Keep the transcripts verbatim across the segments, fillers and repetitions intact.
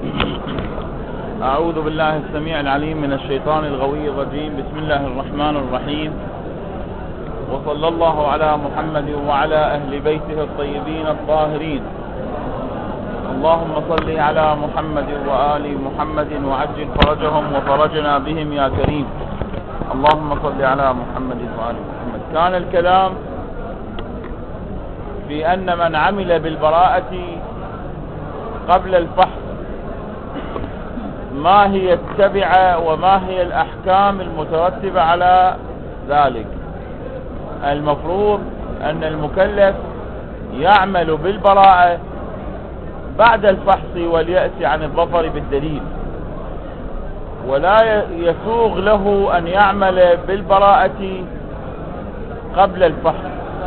أعوذ بالله السميع العليم من الشيطان الغوي الرجيم. بسم الله الرحمن الرحيم، وصلى الله على محمد وعلى أهل بيته الطيبين الطاهرين. اللهم صل على محمد وآل محمد وعجل فرجهم وفرجنا بهم يا كريم. اللهم صل على محمد وآل محمد. كان الكلام في أن من عمل بالبراءة قبل الفحص ما هي التبعة وما هي الأحكام المترتبة على ذلك. المفروض أن المكلف يعمل بالبراءة بعد الفحص واليأس عن الظفر بالدليل، ولا يسوغ له أن يعمل بالبراءة قبل الفحص.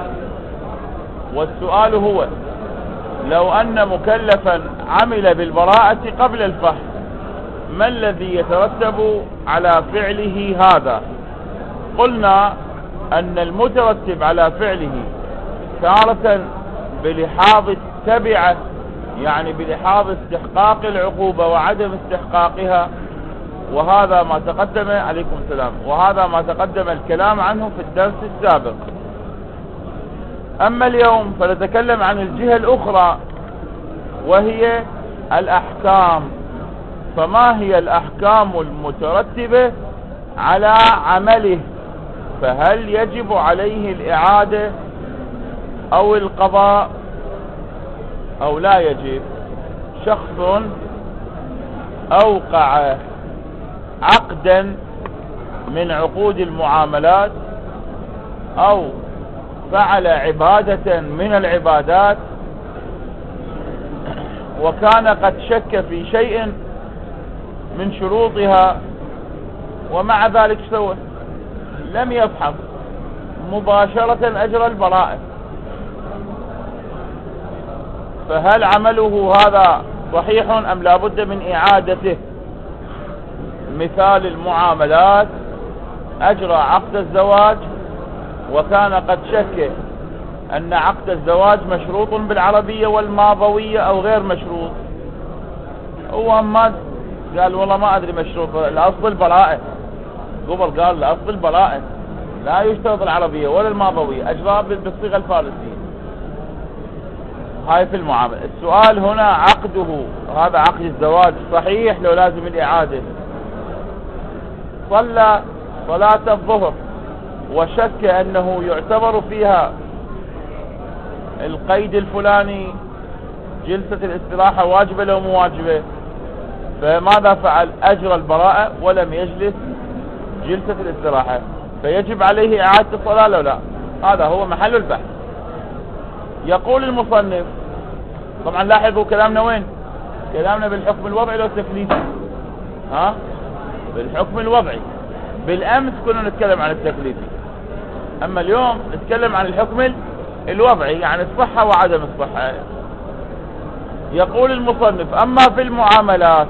والسؤال هو: لو أن مكلفا عمل بالبراءة قبل الفحص ما الذي يترتب على فعله هذا؟ قلنا أن المترتب على فعله تارة بلحاظ التبعة، يعني بلحاظ استحقاق العقوبة وعدم استحقاقها، وهذا ما تقدم عليكم السلام وهذا ما تقدم الكلام عنه في الدرس السابق. أما اليوم فنتكلم عن الجهة الأخرى وهي الأحكام. فما هي الأحكام المترتبة على عمله؟ فهل يجب عليه الإعادة أو القضاء أو لا يجب؟ شخص أوقع عقدا من عقود المعاملات أو فعل عبادة من العبادات وكان قد شك في شيء من شروطها، ومع ذلك سوى لم يفحص، مباشرة أجرى البراءة. فهل عمله هذا صحيح أم لا بد من إعادته؟ مثال المعاملات: أجرى عقد الزواج وكان قد شك أن عقد الزواج مشروط بالعربية والماضوية أو غير مشروط. هو ما قال والله ما أدري مشروط، الأصل البراءة. قبل قال الأصل البراءة، لا يشترط العربية ولا الماضوية، أجرى بالصيغة الفارسية. هاي في المعاملة. السؤال هنا: عقده هذا عقد الزواج صحيح لو لازم الإعادة؟ صلى صلاة الظهر وشك أنه يعتبر فيها القيد الفلاني، جلسة الاستراحة واجبة لو مو واجبة، فماذا فعل؟ أجرى البراءة ولم يجلس جلسة الاستراحة، فيجب عليه إعادة الصلاة لو لا؟ هذا هو محل البحث. يقول المصنف، طبعا لاحظوا كلامنا وين؟ كلامنا بالحكم الوضعي لو التكليفي؟ ها؟ بالحكم الوضعي. بالأمس كنا نتكلم عن التكليفي، أما اليوم نتكلم عن الحكم الوضعي، يعني الصحة وعدم الصحة. يقول المصنف: أما في المعاملات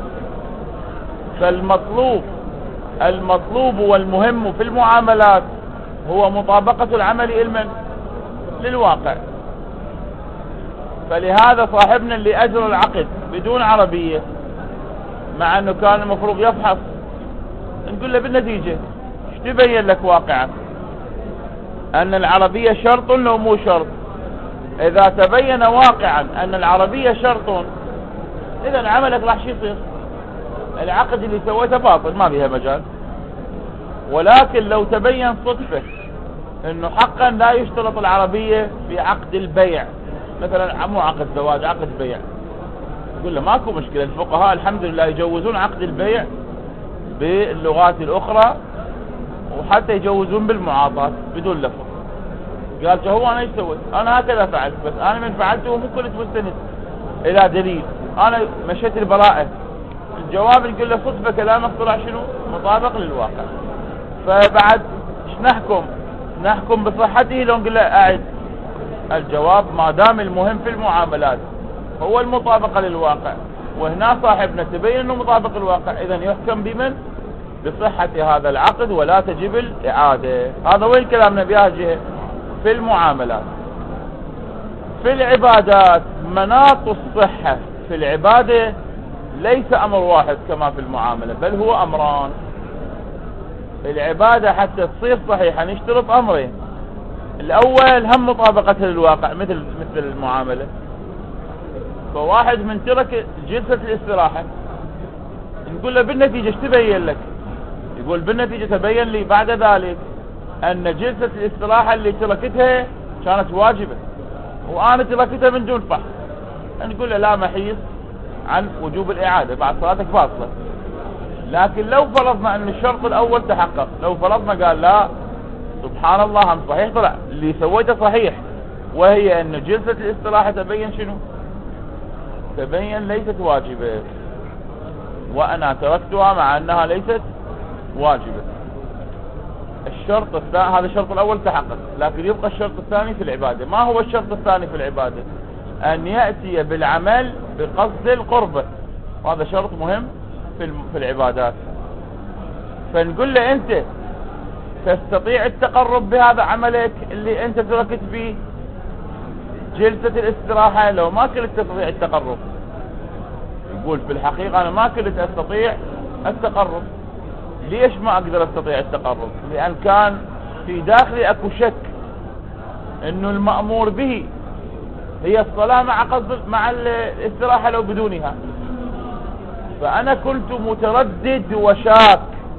فالمطلوب المطلوب والمهم في المعاملات هو مطابقة العمل علما للواقع. فلهذا صاحبنا اللي أجرى العقد بدون عربية مع أنه كان المفروض يفحص، نقول له بالنتيجة ايش تبين لك واقعا؟ أن العربية شرط لو مو شرط. إذا تبين واقعا أن العربية شرط، إذا عملك راح يصير العقد اللي سويته باطل، ما بيها مجال. ولكن لو تبين صدفة انه حقا لا يشترط العربية في عقد البيع، مثلا مو عقد زواج، عقد بيع، يقول له ماكو مشكلة. الفقهاء الحمد لله يجوزون عقد البيع باللغات الأخرى، وحتى يجوزون بالمعاطاة بدون لفظ. قال هو أنا ايش سويت؟ أنا هكذا فعلت، بس أنا من فعلته مو كنت مستند إلى دليل، أنا مشيت البراءة. الجواب نقول له صدفة كلامك طلع شنو؟ مطابق للواقع. فبعد ايش نحكم؟ نحكم بصحته لو نقول له أعد؟ الجواب ما دام المهم في المعاملات هو المطابقة للواقع، وهنا صاحبنا تبين انه مطابق الواقع، اذا يحكم بمن؟ بصحة هذا العقد ولا تجب الإعادة. هذا وين كلامنا بها جهة؟ في المعاملات. في العبادات مناط الصحة في العبادة ليس أمر واحد كما في المعاملة، بل هو أمران. العبادة حتى تصير صحيحة نشترط أمرين: الأول هم مطابقتها للواقع مثل مثل المعاملة. فواحد من ترك جلسة الاستراحة نقول له بالنتيجة ايش تبين لك؟ يقول بالنتيجة تبين لي بعد ذلك أن جلسة الاستراحة اللي تركتها كانت واجبة وأنا تركتها من دون فحص. نقول له لا محيص عن وجوب الإعادة، بعد صلاتك باطلة. لكن لو فرضنا أن الشرط الأول تحقق، لو فرضنا قال لا سبحان الله هم صحيح طلع اللي سويته صحيح، وهي أن جلسة الاستراحة تبين شنو؟ تبين ليست واجبة، وأنا تركتها مع أنها ليست واجبة. الشرط الثاني، هذا الشرط الأول تحقق، لكن يبقى الشرط الثاني في العبادة. ما هو الشرط الثاني في العبادة؟ أن يأتي بالعمل بقصد القربة، وهذا شرط مهم في في العبادات. فنقول له أنت تستطيع التقرب بهذا عملك اللي أنت تركت فيه جلسة الاستراحة لو ما كنت تستطيع التقرب. يقول في الحقيقة أنا ما كنت أستطيع التقرب. ليش ما أقدر أستطيع التقرب؟ لأن كان في داخلي أكو شك إنه المأمور به هي الصلاة مع قصد مع الاستراحة لو بدونها. فأنا كنت متردد وشاك،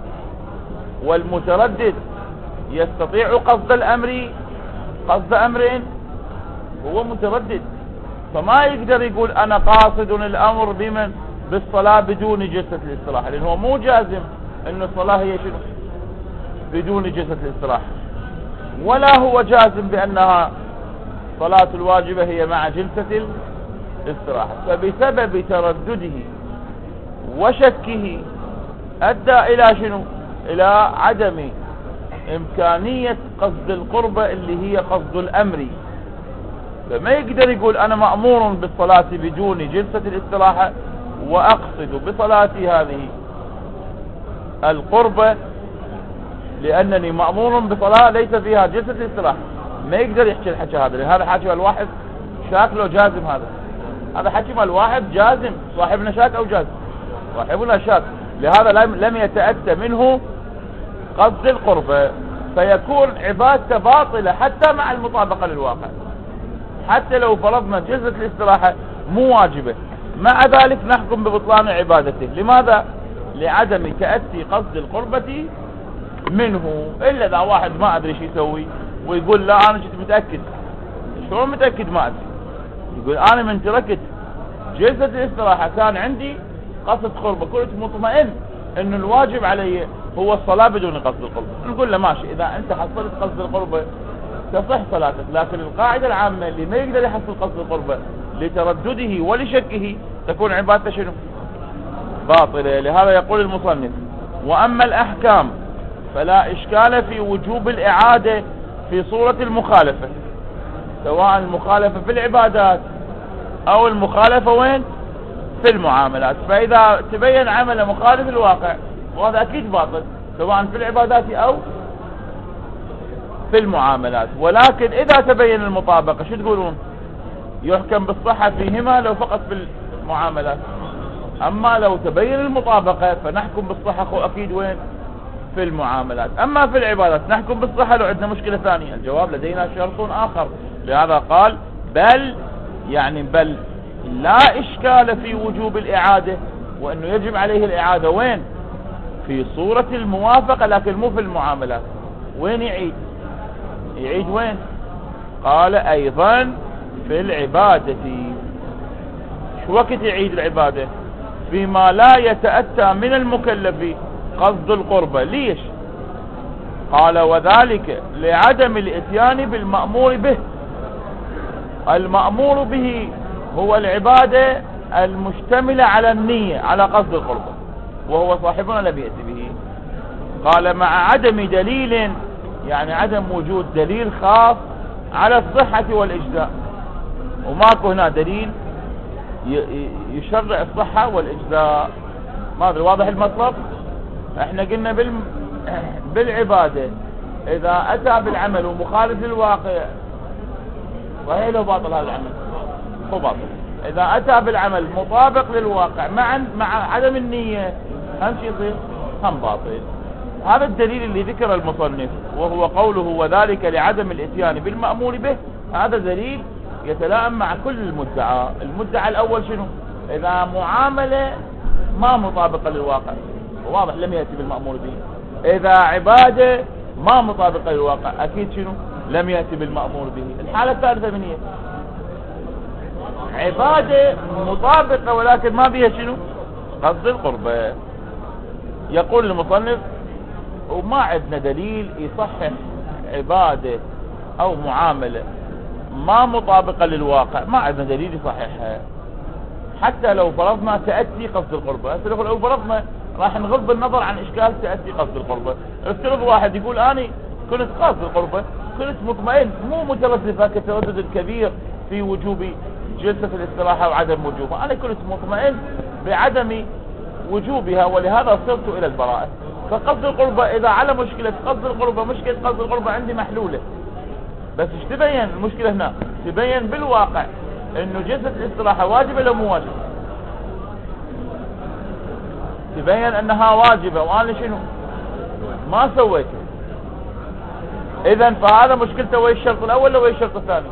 والمتردد يستطيع قصد الأمر قصد أمر هو متردد، فما يقدر يقول أنا قاصد الأمر بمن بالصلاة بدون جلسة الاستراحة، لأنه هو مو جازم أن الصلاة هي شنو بدون جلسة الاستراحة، ولا هو جازم بأنها صلاة الواجبة هي مع جلسة الاستراحة. فبسبب تردده وشكه أدى إلى شنو؟ إلى عدم إمكانية قصد القربة اللي هي قصد الأمر. فما يقدر يقول أنا مأمور بالصلاة بدون جلسة الاستراحة وأقصد بصلاتي هذه القربة لأنني مأمور بصلاة ليس فيها جلسة الاستراحة. ما يقدر يحكي الحكي هذا، لأن هذا حكي الواحد شاكله جازم. هذا هذا حكي مال واحد جازم، صاحبنا شاك أو جازم، صاحبنا شاك، لهذا لم, لم يتأتى منه قصد القربة، فيكون عبادته باطلة حتى مع المطابقة للواقع، حتى لو فرضنا جلسة الاستراحة مو واجبة، مع ذلك نحكم ببطلان عبادته. لماذا؟ لعدم تأتي قصد القربة منه. إلا إذا واحد ما أدري شو يسوي ويقول لا أنا كنت متأكد. شلون متأكد؟ ما أدري. يقول أنا من تركت جلسة الاستراحة كان عندي قصد قربة، كنت مطمئن إنه الواجب علي هو الصلاة بدون قصد القربة. نقول له ماشي، إذا أنت حصلت قصد القربة تصح صلاتك، لكن القاعدة العامة اللي ما يقدر يحصل قصد القربة لتردده ولشكه تكون عبادته شنو؟ باطلة. لهذا يقول المصنف: وأما الأحكام فلا إشكال في وجوب الإعادة في صورة المخالفة، سواء المخالفة في العبادات أو المخالفة وين؟ في المعاملات. فإذا تبين عمل مخالف الواقع وهذا أكيد باطل سواء في العبادات أو في المعاملات. ولكن إذا تبين المطابقة شو تقولون؟ يحكم بالصحة فيهما لو فقط في المعاملات، أما لو تبين المطابقة فنحكم بالصحة أكيد وين؟ في المعاملات. أما في العبادات نحكم بالصحة لو عندنا مشكلة ثانية. الجواب لدينا شرط آخر، لهذا قال بل يعني بل لا إشكال في وجوب الإعادة، وأنه يجب عليه الإعادة وين؟ في صورة الموافقة، لكن مو في المعاملات. وين يعيد؟ يعيد وين؟ قال أيضا في العبادة. شو وقت يعيد العبادة؟ فيما لا يتأتى من المكلف قصد القربة. ليش؟ قال وذلك لعدم الاتيان بالمأمور به. المأمور به هو العبادة المشتملة على النية على قصد القربة، وهو صاحبنا الذي يأتي به. قال مع عدم دليل، يعني عدم وجود دليل خاص على الصحة والإجزاء، وماكو هنا دليل يشرع الصحة والإجزاء. ما أدري واضح المطلب؟ احنا قلنا بال... بالعبادة إذا أتى بالعمل ومخالف للواقع صحيح له باطل، هذا العمل هو باطل. إذا أتى بالعمل مطابق للواقع مع مع عدم النية هم شيء يصير هم باطل. هذا الدليل اللي ذكر المصنف وهو قوله وذلك لعدم الاتيان بالمأمور به. هذا دليل يتلائم مع كل المدعى. المدعى الأول شنو؟ إذا معاملة ما مطابقة للواقع واضح لم يأتي بالمأمور به. إذا عبادة ما مطابقة للواقع أكيد شنو؟ لم يأتي بالمأمور به. الحالة الثالثة من هي؟ عبادة مطابقة ولكن ما بها شنو؟ قصد القربة. يقول المصنف وما عندنا دليل يصحح عبادة أو معاملة ما مطابقة للواقع، ما عندنا دليل يصححها حتى لو فرضنا تأتي قصد القربة. لو فرضنا راح نغض النظر عن إشكال تأتي قصد القربة. افترض واحد يقول أنا كنت قصد القربة كنت مطمئن مو متردد كتردد الكبير في وجوب جلسة الاستراحة وعدم وجوبها، أنا كنت مطمئن بعدم وجوبها ولهذا صرت إلى البراءة. فقصد القربة إذا على مشكلة قصد القربة مشكلة قصد القربة عندي محلولة. بس ايش تبين المشكلة هنا؟ تبين بالواقع انه جلسة الاستراحة واجبة لو مو واجبة. تبين انها واجبة وانا شنو ما سويته. اذا فهذا مشكلته ويا الشرط الاول ويا الشرط الثاني.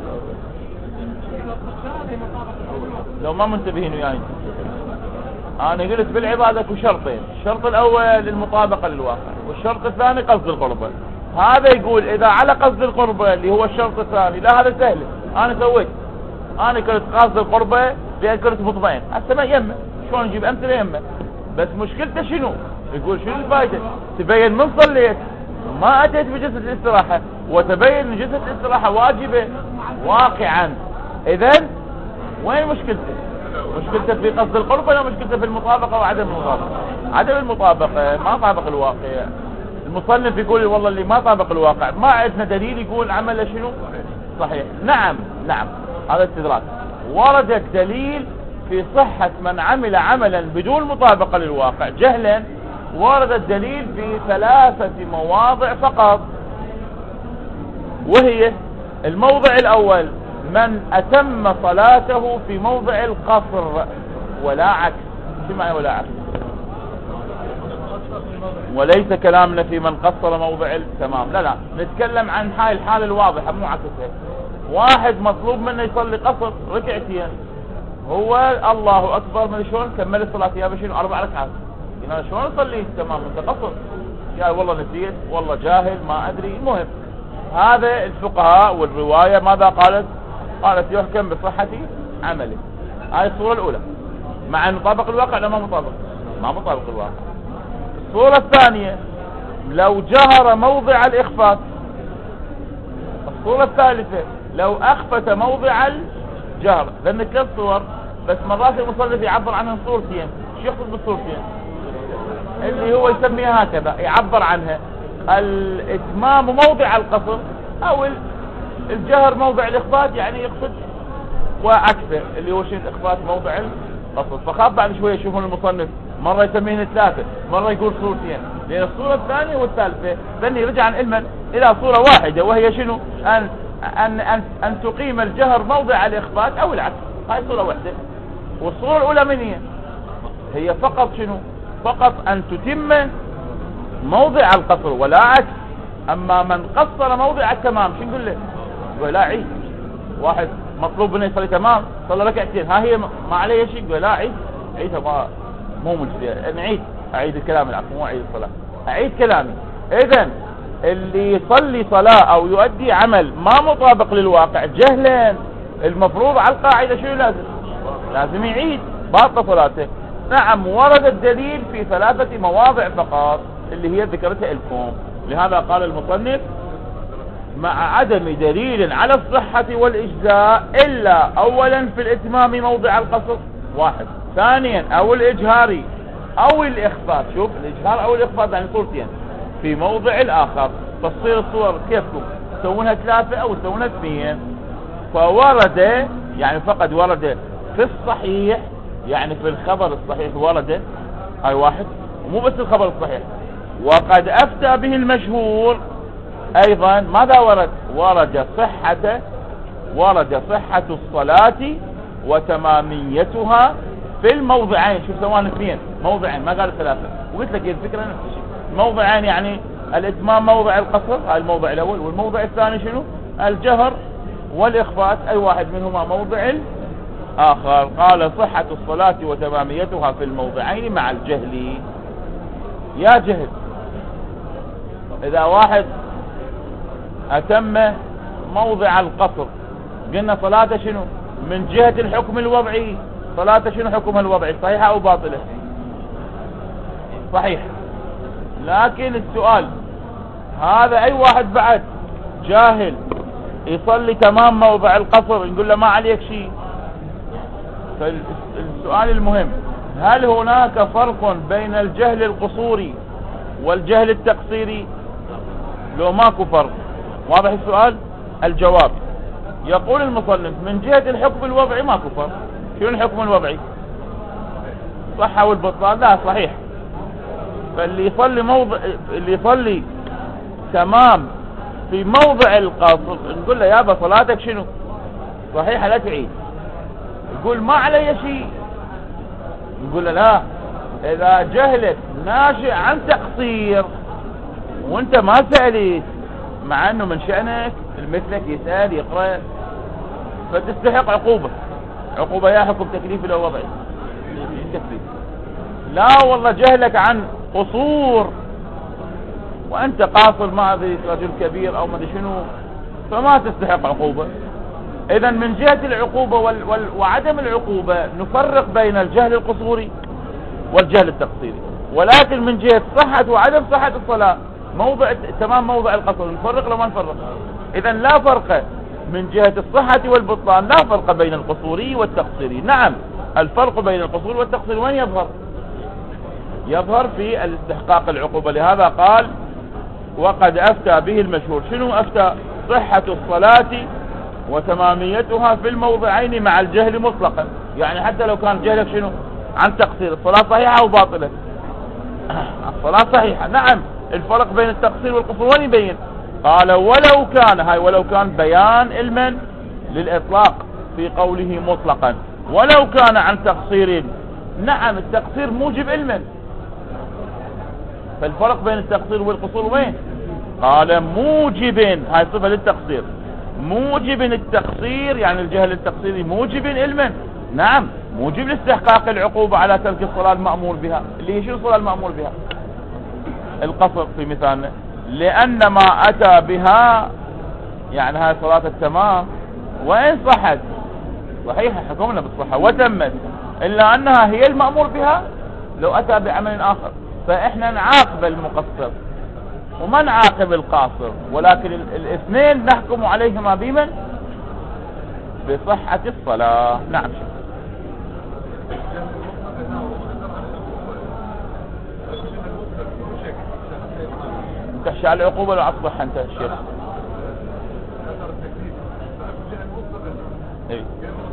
لو ما منتبهين وياي انا قلت بالعبادة اكو شرطين، الشرط الاول المطابقة للواقع والشرط الثاني قصد القربة. هذا يقول اذا على قصد القربة اللي هو الشرط الثاني لا هذا سهل انا سويت، انا كنت قاصد القربة لان كنت مطمئن. هسه ما يمه شلون نجيب امثله يمه. بس مشكلته شنو؟ يقول شنو الفائدة؟ تبين من صليت ما اتيت بجلسة الاستراحة وتبين ان جلسة الاستراحة واجبة واقعا. اذا وين مشكلته؟ مشكلته في قصد القربة ولا مشكلته في المطابقة وعدم المطابقة؟ عدم المطابقة ما طابق الواقع. المصنف يقول والله اللي ما طابق الواقع ما عندنا دليل يقول عمله شنو صحيح. نعم نعم هذا استدراك. ورد الدليل في صحة من عمل عملا بدون مطابقة للواقع جهلا. ورد الدليل في ثلاثة مواضع فقط، وهي الموضع الأول من أتم صلاته في موضع القصر ولا عكس. شو معنى ولا عكس؟ وليس كلامنا في من قصر موضع التمام، لا لا نتكلم عن هاي الحالة الواضحة مو عكسها. واحد مطلوب منه يصلي قصر ركعتين، هو الله أكبر من شلون كمل الصلاة يا بشير أربع ركعات، يعني شلون نصلي تمام انت قصر؟ يا والله نسيت والله جاهل ما أدري. المهم هذا الفقهاء والرواية ماذا قالت؟ قالت يحكم بصحة عمله. هاي الصورة الأولى مع أن مطابق الواقع لا ما مطابق ما مطابق الواقع. الصورة الثانية لو جهر موضع الإخفاء. الصورة الثالثة لو أخفت موضع الجهر. لأن ثلاث صور بس مرات المصنف يعبر عنها صورتين. شو يقصد بالصورتين؟ اللي هو يسميها هكذا يعبر عنها الإتمام موضع القصر أو الجهر موضع الإخفاء، يعني يقصد وعكسه اللي هو شيء الإخفاء موضع القصر. فخاف بعد شوية يشوفون المصنف مرة يسميهن ثلاثة مرة يقول صورتين، لأن الصورة الثانية والثالثة لأن يرجع عن علما إلى صورة واحدة وهي شنو؟ أن أن أن, أن تقيم الجهر موضع الإخفاء أو العكس. هاي صورة واحدة. والصورة الأولى من هي؟ هي فقط شنو؟ فقط أن تتم موضع القصر ولا عكس. أما من قصر موضع التمام شو نقول له؟ يقول لا عيد. واحد مطلوب منه يصلي تمام صلى ركعتين ها هي ما عليه شيء يقول لا عيد عيدها ما مو مجزية نعيد أعيد الكلام العفو مو أعيد الصلاة أعيد كلامي. إذن اللي يصلي صلاة أو يؤدي عمل ما مطابق للواقع جهلا المفروض على القاعدة شنو لازم؟ لازم يعيد باطل صلاته. نعم ورد الدليل في ثلاثة مواضع فقط اللي هي ذكرتها لكم. لهذا قال المصنف مع عدم دليل على الصحة والإجزاء إلا أولا في الإتمام موضع القصر واحد، ثانيا أو الإجهاري أو الإخفاء. شوف الإجهار أو الإخفاء يعني صورتين في موضع الآخر. تصير الصور كيفكم تسوونها ثلاثة أو تسوونها اثنين. فورد يعني فقد ورد في الصحيح يعني في الخبر الصحيح ورد هاي واحد ومو بس الخبر الصحيح وقد أفتى به المشهور أيضا. ماذا ورد؟ ورد صحة ورد صحة الصلاة وتماميتها في الموضعين. شوف سواء اثنين موضعين ما قال ثلاثة، وقلت لك الفكرة نفس الشيء. موضعين يعني الاتمام موضع القصر، هذا الموضع الاول، والموضع الثاني شنو؟ الجهر والاخفات، اي واحد منهما موضع اخر. قال صحة الصلاة وتماميتها في الموضعين مع الجهل. يا جهل، اذا واحد اتم موضع القصر قلنا صلاته شنو؟ من جهة الحكم الوضعي صلاته شنو حكمها الوضعي؟ صحيحة او باطلة؟ صحيح. لكن السؤال هذا اي واحد بعد جاهل يصلي تمام موضع القصر نقول له ما عليك شيء. فالسؤال المهم، هل هناك فرق بين الجهل القصوري والجهل التقصيري؟ لو ماكو فرق. واضح السؤال؟ الجواب يقول المصنف من جهة الحكم الوضعي ماكو فرق. شنو الحكم الوضعي؟ صحة والبطلان؟ لا صحيح. فاللي يصلي موضع اللي يصلي تمام في موضع القصر نقول له يابا صلاتك شنو؟ صحيحة لا تعيد. يقول ما علي شيء، نقول له لا، اذا جهلك ناشئ عن تقصير وانت ما سألت، مع انه من شأنك مثلك يسأل يقرأ، فتستحق عقوبة. عقوبة يا حكم تكليفي لو وضعي تكليف. لا والله جهلك عن قصور وانت قاصر ما ادري رجل كبير او ما ادري شنو، فما تستحق عقوبة. اذا من جهة العقوبة وال وال وعدم العقوبة نفرق بين الجهل القصوري والجهل التقصيري، ولكن من جهة صحة وعدم صحة الصلاة موضع تمام موضع القصر نفرق لو ما نفرق. اذا لا فرق من جهة الصحة والبطلان، لا فرق بين القصوري والتقصيري. نعم الفرق بين القصور والتقصير وين يظهر؟ يظهر في الاستحقاق العقوبة. لهذا قال وقد افتى به المشهور. شنو افتى؟ صحة الصلاة وتماميتها في الموضعين مع الجهل مطلقا. يعني حتى لو كان جهلك شنو؟ عن تقصير، الصلاة صحيحة او باطلة؟ الصلاة صحيحة. نعم الفرق بين التقصير والقصور وين يبين؟ قال ولو كان، هاي ولو كان بيان علما للإطلاق في قوله مطلقا، ولو كان عن تقصير. نعم التقصير موجب علما، فالفرق بين التقصير والقصور وين؟ قال موجب، هاي صفة للتقصير، موجب التقصير يعني الجهل التقصيري موجب علما. نعم موجب لاستحقاق العقوبة على ترك الصلاة المأمور بها. اللي هي شنو الصلاة المأمور بها؟ القصر في مثالنا. لأن ما أتى بها يعني هاي صلاة التمام وإن صحت صحيحة حكمنا بالصحة وتمت، إلا أنها هي المأمور بها لو أتى بعمل آخر، فإحنا نعاقب المقصر وما نعاقب القاصر، ولكن الاثنين نحكم عليهما بمن؟ بصحة الصلاة. نعم شيخ. تخشى على العقوبة لو أصبح أنت الشيخ. إيه؟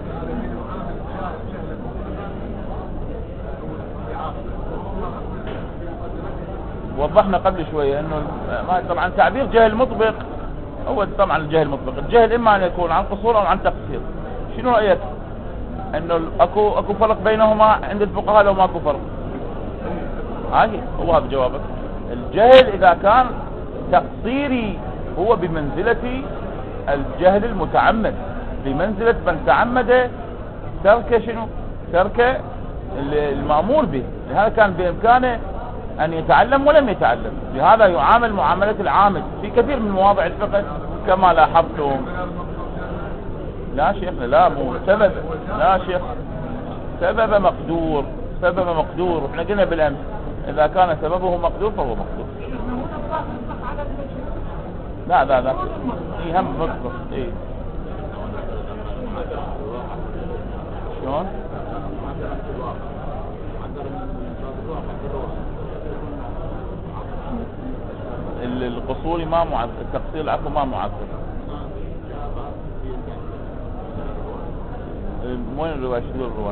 وضحنا قبل شوية انه طبعا تعبير جهل مطبق هو طبعا الجهل مطبق. الجهل اما ان يكون عن قصور او عن تقصير. شنو رأيك؟ انه اكو اكو فرق بينهما عند الفقهاء لو ماكو فرق؟ هاي هو هذا جوابك. الجهل اذا كان تقصيري هو بمنزلة الجهل المتعمد، بمنزلة من تعمد ترك شنو؟ ترك المأمور به. لهذا كان بإمكانه أن يتعلم ولم يتعلم، لهذا يعامل معاملة العامل في كثير من مواضع الفقه كما لاحظتم. لا شيخنا لا مو سبب، لا شيخ سبب مقدور، سبب مقدور. احنا قلنا بالأمس إذا كان سببه مقدور فهو مقدور. لا لا لا ايه هم مطلق. ايه شلون؟ القصوري ما معذب، التقصير العفو ما معذب. وين الرواية؟ شو الرواية؟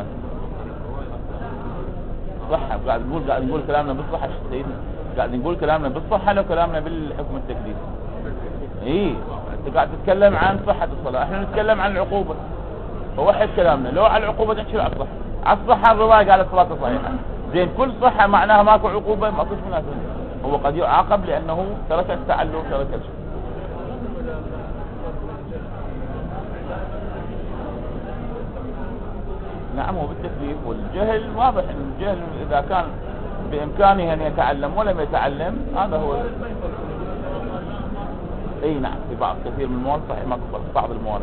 صح. قاعد نقول قاعد نقول كلامنا بالصحة سيدنا، قاعد نقول كلامنا بالصحة لو كلامنا بالحكم التكليفي. ايه انت قاعد تتكلم عن صحة الصلاة، احنا نتكلم عن العقوبة. فوحد كلامنا لو على العقوبة تحكي على الصحة. على الصحة الرواية قالت صلاة صحيحة. زين كل صحة معناها ماكو عقوبة، ما فيش مناسبة. هو قد يعاقب لأنه ترك التعلم ترك الشيء. نعم هو بالتكليف والجهل واضح ان الجهل اذا كان بامكانه ان يتعلم ولم يتعلم هذا هو. اي نعم في بعض كثير من الموارد صحيح ما كفر بعض الموارد.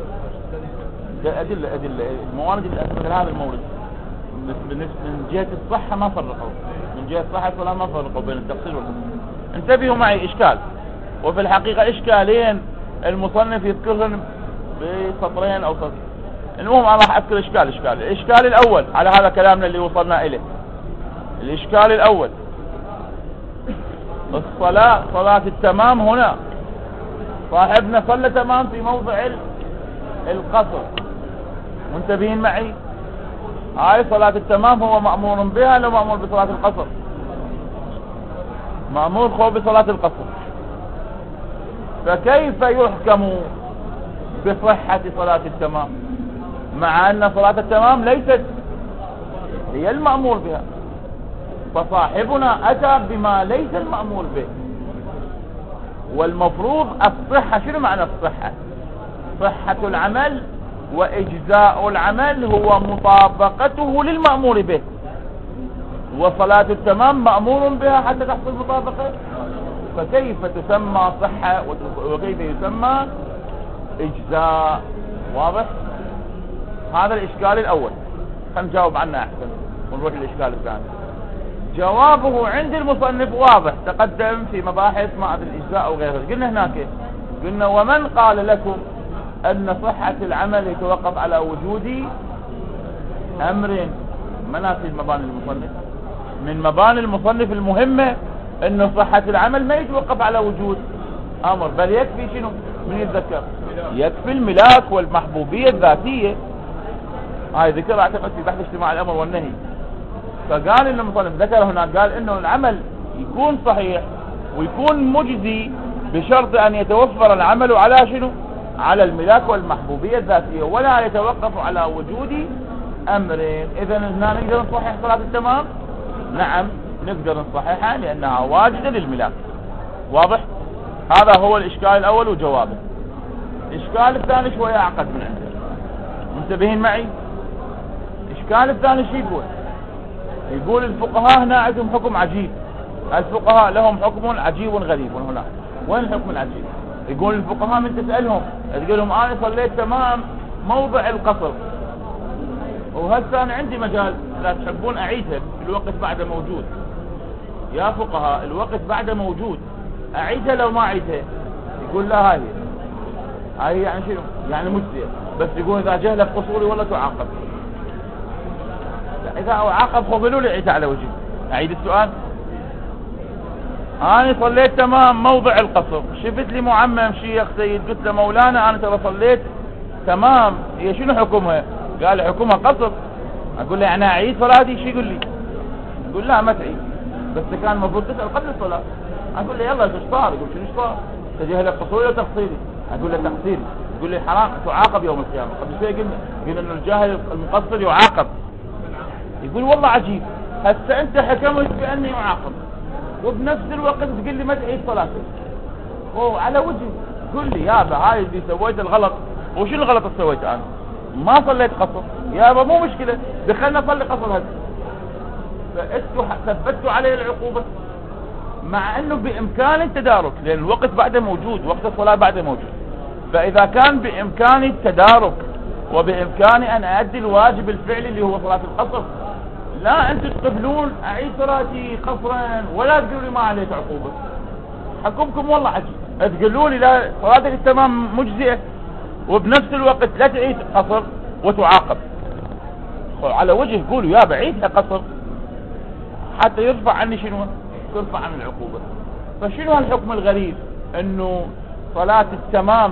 ادله ادله الموارد اللي مثل هذا المورد من جهه الصحه ما فرقوا، من جهه الصحه ولا ما فرقوا بين التفصيل والتفصيل. انتبهوا معي اشكال، وفي الحقيقه اشكالين المصنف يذكرهم بسطرين او سطر. المهم انا راح اذكر اشكال اشكال الاشكال الاول على هذا كلامنا اللي وصلنا اليه. الاشكال الاول الصلاة صلاة التمام. هنا صاحبنا صلى تمام في موضع القصر، منتبهين معي؟ هاي صلاة التمام هو مأمور بها لو مأمور بصلاة القصر؟ مأمور هو بصلاة القصر. فكيف يحكم بصحة صلاة التمام مع أن صلاة التمام ليست هي المأمور بها؟ فصاحبنا أتى بما ليس المأمور به. والمفروض الصحة، شنو معنى الصحة؟ صحة العمل وإجزاء العمل هو مطابقته للمأمور به، وصلاة التمام مأمور بها حتى تحصل مطابقة. فكيف تسمى صحة وكيف يسمى إجزاء؟ واضح؟ هذا الإشكال الأول، خلينا نجاوب عنه أحسن ونروح للإشكال الثاني. جوابه عند المصنف واضح، تقدم في مباحث ما أدري الإجزاء أو غيره. قلنا هناك قلنا ومن قال لكم أن صحة العمل يتوقف على وجود أمر؟ مناسب مباني المصنف، من مباني المصنف المهمة أن صحة العمل ما يتوقف على وجود أمر، بل يكفي شنو من يتذكر؟ يكفي الملاك والمحبوبية الذاتية. هاي ذكر اعتقد في بحث اجتماع الأمر والنهي. فقال إن المصنف ذكر هنا قال إنه العمل يكون صحيح ويكون مجزي بشرط أن يتوفر العمل على شنو؟ على الملاك والمحبوبية الذاتية، ولا يتوقف على وجود أمرين. إذا هنا نقدر نصحح صلاة التمام؟ نعم نقدر نصححها لأنها واجدة للملاك. واضح؟ هذا هو الإشكال الأول وجوابه. الإشكال الثاني شوية أعقد من عنده، منتبهين معي؟ الإشكال الثاني شو يقول؟ يقول الفقهاء هنا عندهم حكم عجيب. الفقهاء لهم حكم عجيب غريب هنا. وين الحكم العجيب؟ يقول الفقهاء من تسألهم تقول لهم أنا صليت تمام موضع القصر، وهسه أنا عندي مجال لا تحبون أعيدها، الوقت بعده موجود. يا فقهاء الوقت بعده موجود، أعيدها لو ما أعيدها؟ يقول لا هاي هاي يعني شنو؟ يعني مجزية، بس يقول إذا جهلك قصوري ولا تعاقب. إذا أعاقب خذلوا لي عيد على وجهي. أعيد السؤال. أنا صليت تمام موضع القصر، شفت لي معمم شيخ سيد قلت له مولانا أنا ترى صليت تمام، هي شنو حكمها؟ قال حكمها قصر. أقول له أنا أعيد صلاتي؟ شو يقول لي؟ يقول لا ما تعيد، بس كان المفروض تسأل قبل الصلاة. أقول له يلا ايش صار؟ يقول شنو صار؟ تجهلك قصوري ولا تقصيري؟ أقول له تقصيري. يقول لي حرام تعاقب يوم القيامة. قبل شوي قلنا قلنا إنه الجاهل المقصر يعاقب. يقول والله عجيب، هسه انت حكمت باني معاقب وبنفس الوقت تقول لي ما تعيد صلاتك. اوه على وجهي. قل لي يابا هاي اللي سويت الغلط. وشو الغلط اللي سويته انا؟ ما صليت قصر يابا، مو مشكله دخلنا صلي قصر هسه. فانتوا ثبتوا علي العقوبه مع انه بامكاني التدارك، لان الوقت بعده موجود، وقت الصلاه بعده موجود. فاذا كان بامكاني التدارك وبامكاني ان اؤدي الواجب الفعلي اللي هو صلاه القصر، لا انتم تقبلون اعيد صلاتي قصرا ولا تقولوا لي ما عليك عقوبه. حكمكم والله عجيب، تقولوا لي لا صلاتك التمام مجزئه وبنفس الوقت لا تعيد قصر وتعاقب. على وجه قولوا يا بعيدها قصر حتى يرفع عني شنو؟ ترفع عن العقوبه. فشنو هالحكم الغريب انه صلاه التمام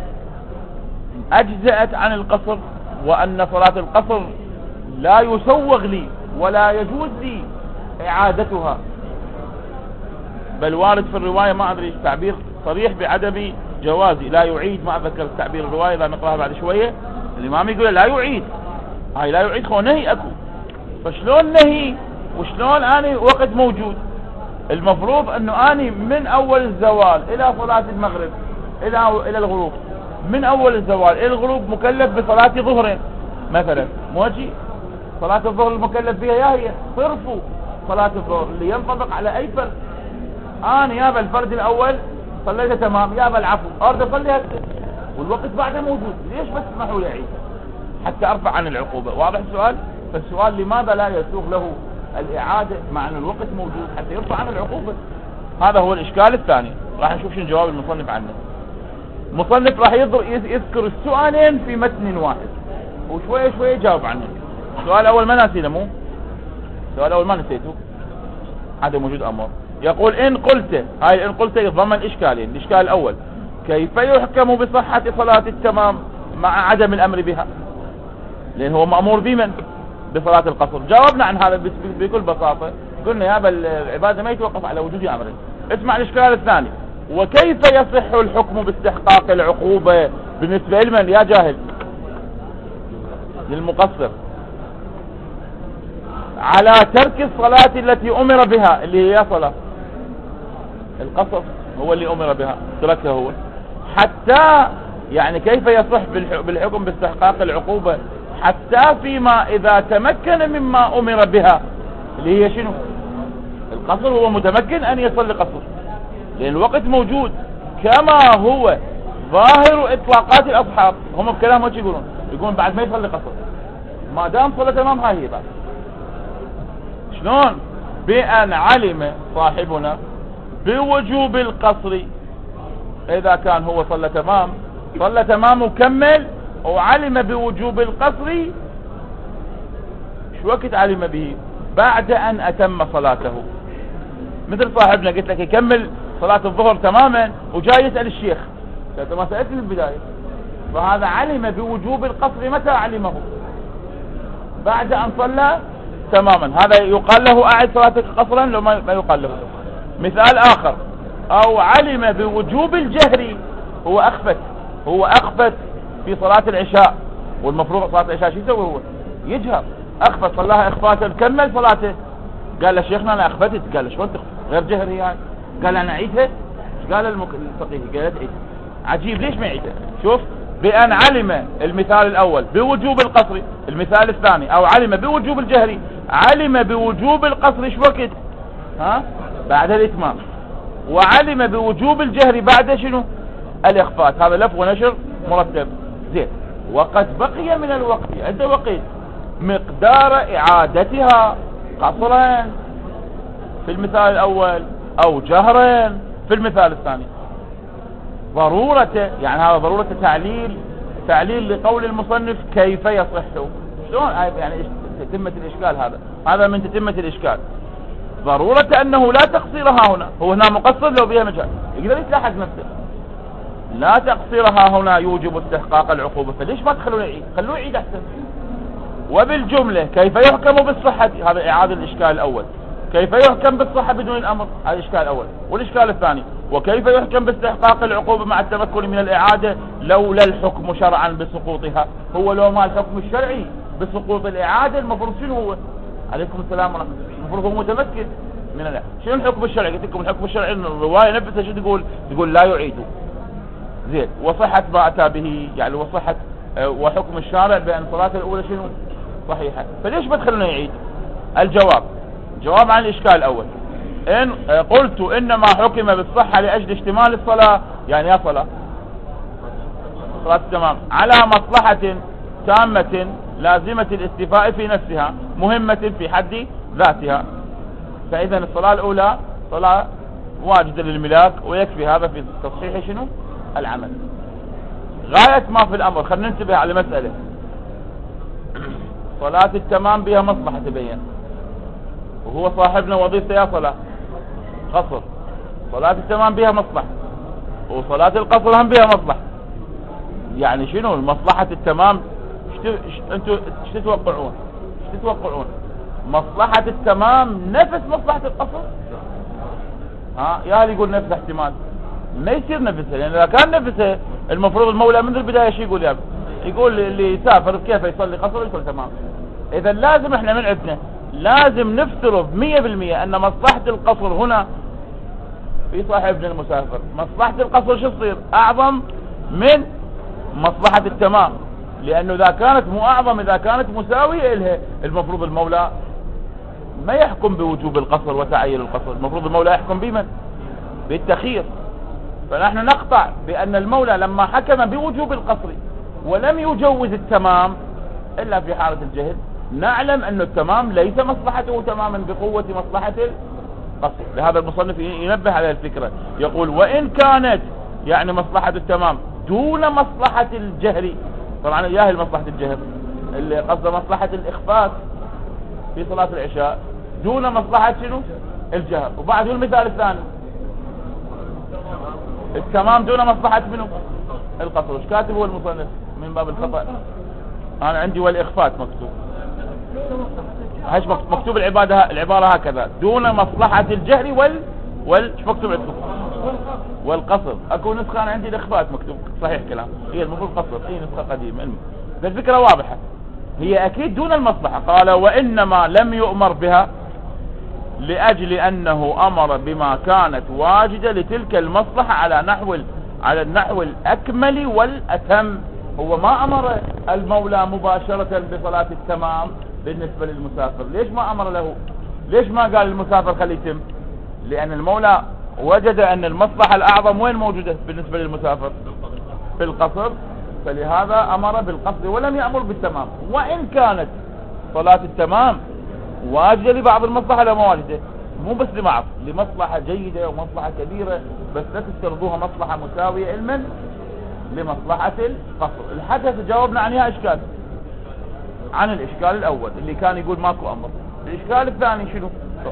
اجزأت عن القصر، وان صلاه القصر لا يسوغ لي ولا يجوز لي اعادتها، بل وارد في الرواية ما ادري تعبير صريح بعدم جوازي، لا يعيد، ما اذكر التعبير الرواية اذا نقراها بعد شوية، الامام يقول لا يعيد، هاي لا يعيد خو نهي اكو. فشلون نهي وشلون اني وقت موجود؟ المفروض انه اني من اول الزوال الى صلاة المغرب الى الى الغروب، من اول الزوال الى الغروب مكلف بصلاة ظهر مثلا، موجي صلاة الظهر المكلف فيها يا هي صرفوا صلاة الظهر اللي ينطبق على اي فرد. انا يابا الفرد الاول صليته تمام، يابا العفو اريد اصلي هسه والوقت بعده موجود، ليش بس تسمحوا لي اعيد حتى ارفع عن العقوبة؟ واضح السؤال؟ فالسؤال لماذا لا يسوغ له الاعادة مع ان الوقت موجود حتى يرفع عن العقوبة؟ هذا هو الاشكال الثاني. راح نشوف شنو جواب المصنف عنه. المصنف راح يذكر السؤالين في متن واحد وشوية شوية يجاوب عنه. السؤال الاول ما ناسينه، مو السؤال الاول ما نسيته، هذا موجود امر. يقول ان قلت، هاي ان قلت يتضمن اشكالين. الاشكال الاول كيف يحكم بصحة صلاة التمام مع عدم الامر بها؟ لان هو مأمور بمن؟ بصلاة القصر. جاوبنا عن هذا بكل بساطة، قلنا يا بل العبادة ما يتوقف على وجود امر. اسمع الاشكال الثاني، وكيف يصح الحكم باستحقاق العقوبة بالنسبة لمن يا جاهل؟ للمقصر على ترك الصلاة التي امر بها، اللي هي صلاة القصر هو اللي امر بها تركها هو. حتى يعني كيف يصح بالحكم باستحقاق العقوبة حتى فيما اذا تمكن مما امر بها، اللي هي شنو؟ القصر. هو متمكن ان يصلي قصر لان الوقت موجود، كما هو ظاهر اطلاقات الاصحاب. هم بكلام وش يقولون؟ يقولون بعد ما يصلي قصر ما دام صلى تمام هاي هي بعد. شلون؟ بأن علم صاحبنا بوجوب القصر اذا كان هو صلى تمام، صلى تمام وكمل وعلم بوجوب القصر. شو وقت علم به؟ بعد ان اتم صلاته. مثل صاحبنا قلت لك يكمل صلاة الظهر تماما وجاي يسأل الشيخ، انت ما سألت من البداية. فهذا علم بوجوب القصر متى علمه؟ بعد ان صلى تماما. هذا يقال له اعد صلاتك قصرا لو ما يقال له. مثال اخر، او علم بوجوب الجهر، هو اخفت هو اخفت في صلاة العشاء، والمفروض صلاة العشاء شو يسوي؟ هو يجهر، اخفت صلاها اخفاتا كمل صلاته. قال له شيخنا انا اخفتت. قال له شلون تخفت غير جهري يعني؟ قال انا اعيدها. ايش قال الفقيه؟ قال تعيدها. عجيب ليش ما يعيدها؟ شوف، بأن علم المثال الاول بوجوب القصر، المثال الثاني او علم بوجوب الجهري، علم بوجوب القصر ايش وقت؟ ها بعد الاتمام. وعلم بوجوب الجهر بعد شنو؟ الاخفات. هذا لف ونشر مرتب. زين. وقد بقي من الوقت عند وقت مقدار اعادتها قصرا في المثال الاول او جهرا في المثال الثاني. ضرورة يعني هذا ضرورة تعليل تعليل لقول المصنف كيف يصح. شلون يعني تتمة الاشكال؟ هذا هذا من تتمة الاشكال. ضرورة انه لا تقصيرها هنا. هو هنا مقصر لو بها مجال يقدر يتلاحق نفسه. لا تقصيرها هنا يوجب استحقاق العقوبة، فليش ما تخلوه يعيد؟ خلوه يعيد احسن. وبالجملة كيف يحكم بالصحة؟ هذا اعادة الاشكال الاول. كيف يحكم بالصحة بدون الامر؟ هذا الاشكال الاول. والاشكال الثاني، وكيف يحكم باستحقاق العقوبة مع التمكن من الاعادة لولا الحكم شرعا بسقوطها؟ هو لو ما الحكم الشرعي بسقوط الاعادة المفروض شنو هو؟ عليكم السلام ورحمة الله. المفروض هو متمكن من الاعادة. شنو الحكم الشرعي؟ قلت لكم الحكم الشرعي ان الرواية نفسها شو تقول؟ تقول لا يعيدوا. زين. وصحة ما اتى به يعني وصحة وحكم الشارع بان صلاة الاولى شنو؟ صحيحة. فليش ما تخلونه يعيد؟ الجواب جواب عن الاشكال الاول. ان قلت انما حكم بالصحة لاجل اشتمال الصلاة، يعني يا صلاة صلاة التمام على مصلحة تامة لازمة الاستيفاء في نفسها مهمة في حد ذاتها، فاذا الصلاة الاولى صلاة واجدة للملاك ويكفي هذا في تصحيح شنو؟ العمل. غاية ما في الامر خلينا ننتبه على مسألة. صلاة التمام بها مصلحة تبين، وهو صاحبنا وظيفته يا صلاة قصر. صلاة التمام بها مصلحة وصلاة القصر هم بها مصلحة. يعني شنو المصلحة التمام؟ انتوا ايش تتوقعون؟ ايش تتوقعون؟ مصلحة التمام نفس مصلحة القصر؟ ها يا اللي يقول نفس احتمال ما يصير نفسها، لان اذا كان نفسها المفروض المولى من البداية شو يقول؟ يا يقول اللي يسافر كيف يصلي قصر يصلي تمام. اذا لازم احنا من عندنا لازم نفترض مية بالمية ان مصلحة القصر هنا في صاحبنا المسافر. مصلحة القصر شو تصير؟ اعظم من مصلحة التمام، لانه اذا كانت مو اعظم، اذا كانت مساوية لها، المفروض المولى ما يحكم بوجوب القصر وتعيين القصر، المفروض المولى يحكم بمن؟ بالتخيير. فنحن نقطع بان المولى لما حكم بوجوب القصر ولم يجوز التمام الا في حالة الجهل، نعلم ان التمام ليس مصلحته تماما بقوة مصلحة القصر. لهذا المصنف ينبه على الفكرة، يقول وان كانت يعني مصلحة التمام دون مصلحة الجهر. طبعا ياهل مصلحة الجهر اللي قصد مصلحة الاخفاء في صلاة العشاء دون مصلحة شنو؟ الجهر. وبعد المثال الثاني التمام دون مصلحة منه القصر. وش كاتب هو المصنف من باب الخطأ؟ انا عندي والاخفاء مكتوب، هاش مكتوب العبادة العبارة هكذا دون مصلحة الجهر وال وال شو مكتوب عندكم؟ والقصر. اكو نسخة انا عندي الاخفاء مكتوب صحيح كلام، هي المفروض قصر، هي نسخة قديمة. الفكرة واضحة، هي اكيد دون المصلحة. قال وانما لم يؤمر بها لاجل انه امر بما كانت واجدة لتلك المصلحة على نحو على النحو الاكمل والاتم. هو ما امر المولى مباشرة بصلاة التمام بالنسبة للمسافر. ليش ما امر له؟ ليش ما قال للمسافر خليه يتم؟ لان المولى وجد ان المصلحة الاعظم وين موجودة بالنسبة للمسافر؟ في القصر، فلهذا امر بالقصر ولم يأمر بالتمام. وان كانت صلاة التمام واجدة لبعض المصلحة لا واجدة، مو بس لبعض، لمصلحة جيدة ومصلحة كبيرة، بس لا تفترضوها مصلحة مساوية علما لمصلحة القصر. الحدث جاوبنا عنها اشكال، عن الاشكال الاول اللي كان يقول ماكو امر. الاشكال الثاني شنو؟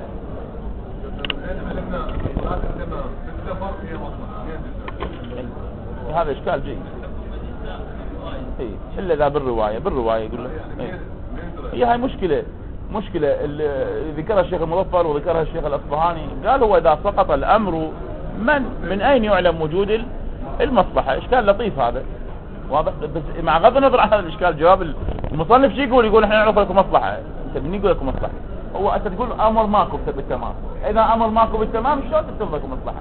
هذا اشكال جيد. اي الا ذا بالرواية، بالرواية يقول لك إيه. هي هاي مشكلة مشكلة اللي ذكرها الشيخ المظفر وذكرها الشيخ الاصفهاني. قال هو اذا سقط الامر من من اين يعلم وجود المصلحة؟ اشكال لطيف هذا واضح، بس مع غض النظر عن هذا الاشكال جواب المصنف شو يقول؟ يقول احنا نعرف لكم مصلحة. انت بني يقول لكم مصلحة، هو انت تقول امر ماكو بالتمام. اذا امر ماكو بالتمام شلون تكتب لكم مصلحة؟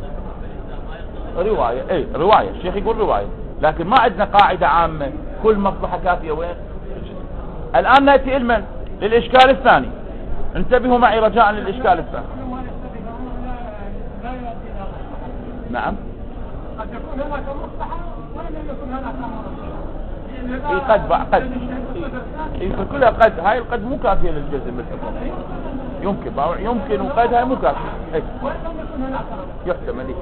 رواية، اي رواية، الشيخ يقول رواية، لكن ما عندنا قاعدة عامة كل مصلحة كافية وين. الان نأتي علما للاشكال الثاني. انتبهوا معي رجاء للاشكال الثاني. نعم قد يكون هناك مصلحة ولم يكن هناك امر. اي قد بقى قد اي كلها قد. هاي القد مو كافية للجزم بالحكم، يمكن يمكن وقد هاي مو كافية. اي يحتمل ايه.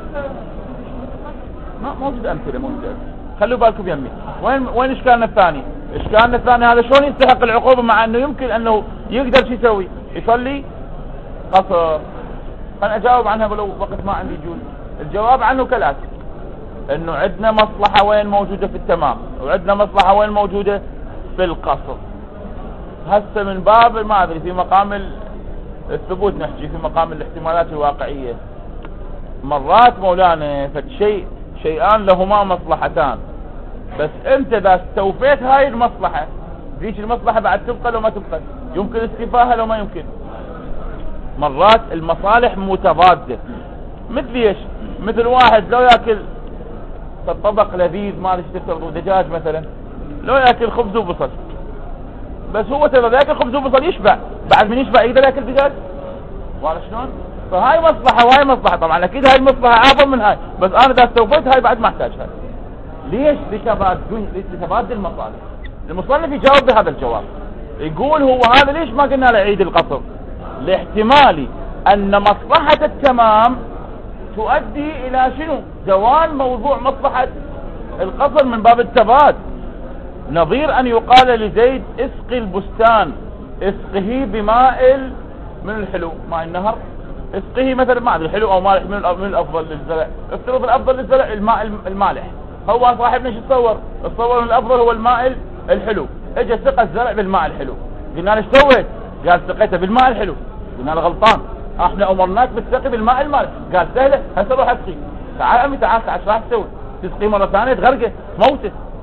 ما موجود امثلة موجودة. خلوا بالكم يمي. وين وين اشكالنا الثاني؟ اشكالنا الثاني هذا شلون يستحق العقوبة مع انه يمكن انه يقدر شو يسوي؟ يصلي قصر. انا اجاوب عنها ولو وقت ما عندي جول. الجواب عنه كالاتي، انه عندنا مصلحة وين موجودة في التمام، وعندنا مصلحة وين موجودة في القصر. هسه من باب ما ادري في مقام الثبوت نحكي، في مقام الاحتمالات الواقعية. مرات مولانا فشيء شيئان لهما مصلحتان، بس انت اذا استوفيت هاي المصلحة ذيك المصلحة بعد تبقى لو ما تبقى، يمكن استيفاها لو ما يمكن. مرات المصالح متضادة. مثل ايش؟ مثل واحد لو ياكل طبق لذيذ ما ليش تفترضوا دجاج مثلا، لو ياكل خبز وبصل، بس هو ترى ياكل خبز وبصل يشبع، بعد من يشبع يقدر ياكل دجاج. واضح شلون؟ فهاي مصلحة وهاي مصلحة. طبعا اكيد هاي المصلحة اعظم من هاي، بس انا اذا استوفيت هاي بعد ما احتاجها. ليش؟ لتبادل لتبادل المصالح. المصنف يجاوب بهذا الجواب، يقول هو هذا ليش ما قلنا له عيد القصر؟ لاحتمال ان مصلحة التمام تؤدي الى شنو؟ زوال موضوع مصلحة القصر من باب التبادل. نظير ان يقال لزيد اسقي البستان، اسقه بماء من الحلو، ماء النهر، اسقه مثلا ما ادري حلو او مالح، من من الافضل للزرع. افترض الافضل للزرع الماء المالح، هو صاحبنا شو تصور؟ تصور ان الافضل هو الماء الحلو. اجى سقى الزرع بالماء الحلو، قلنا له ايش سويت؟ قال سقيته بالماء الحلو. قلنا له غلطان، احنا امرناك بالسقي بالماء المالح. قال سهله، هسه روح اسقي. تعال امي تعال تعال ايش راح تسوي؟ تسقي مره ثانيه تغرقه موته.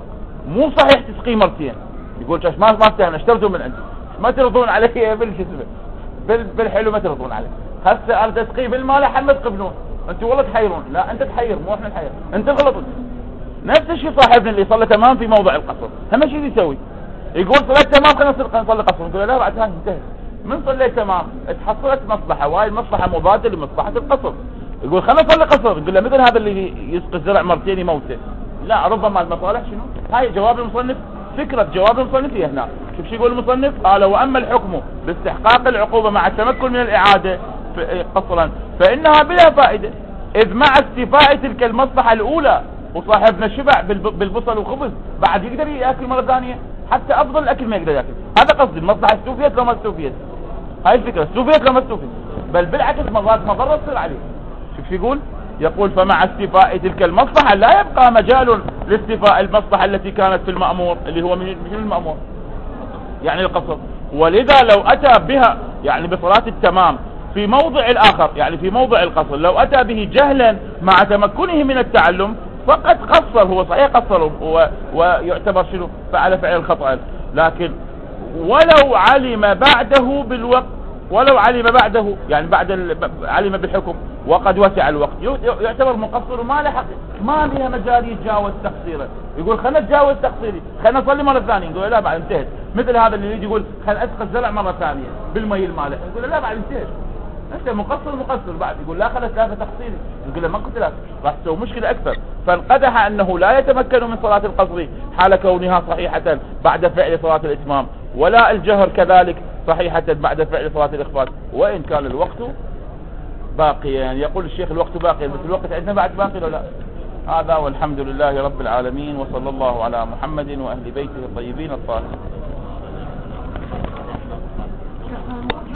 مو صحيح تسقي مرتين. يقول ما ما استهنا اشتريته من عندي ما ترضون عليه بالكسبه بال بالحلو ما ترضون عليه. هسه اريد اسقي بالمالح هم تقبلون انتوا والله تحيرون. لا انت تحير مو احنا نحير انت غلطت. نفس الشيء صاحبنا اللي صلى تمام في موضع القصر هم شيء يسوي يقول صليت تمام خلينا نصلي قصر. نقول لا بعد هاي انتهى من صليت تمام تحصلت مصلحه وهاي المصلحه مضاده لمصلحه القصر. يقول خلينا نصلي قصر. نقول له مثل هذا اللي يسقي الزرع مرتين يموته. لا ربما المصالح شنو هاي جواب المصنف. فكرة جواب المصنف هي هنا. شوف شو يقول المصنف قال واما الحكم باستحقاق العقوبة مع التمكن من الاعادة قصرا فانها بلا فائدة اذ مع استيفاء تلك المصلحة الاولى وصاحبنا شبع بالبصل وخبز بعد يقدر ياكل مرة ثانية حتى افضل الاكل ما يقدر ياكل. هذا قصدي المصلحة استوفيت لو ما استوفيت. هاي الفكرة استوفيت لو ما استوفيت بل بالعكس مرات مضرة تصير عليه. شوف شو يقول يقول فمع استيفاء تلك المصلحة لا يبقى مجال لاستيفاء المصلحة التي كانت في المأمور اللي هو من المأمور يعني القصر. ولذا لو أتى بها يعني بصلاة التمام في موضع الآخر يعني في موضع القصر لو أتى به جهلا مع تمكنه من التعلم فقد قصر. هو صحيح قصر ويعتبر شنو فعل فعل الخطأ. لكن ولو علم بعده بالوقت ولو علم بعده يعني بعد علم بالحكم وقد وسع الوقت يعتبر مقصر وما لحق ما بها مجال يتجاوز تقصيره. يقول خلنا نتجاوز تقصيري خلنا نصلي مرة ثانية. يقول لا بعد انتهت. مثل هذا اللي يجي يقول خلنا اسقي الزرع مرة ثانية بالمي المالح. يقول لا بعد انتهت انت مقصر مقصر. بعد يقول لا خلنا ثلاثة تقصيري. يقول له ما قلت لا راح تسوي مشكلة اكثر. فانقدح انه لا يتمكن من صلاة القصر حال كونها صحيحة بعد فعل صلاة الاتمام ولا الجهر كذلك صحيحة بعد فعل صلاة الإخفاء وإن كان الوقت باقيا. يقول الشيخ الوقت باقي بس الوقت عندنا بعد باقي ولا لا. هذا والحمد لله رب العالمين وصلى الله على محمد وأهل بيته الطيبين الطاهرين.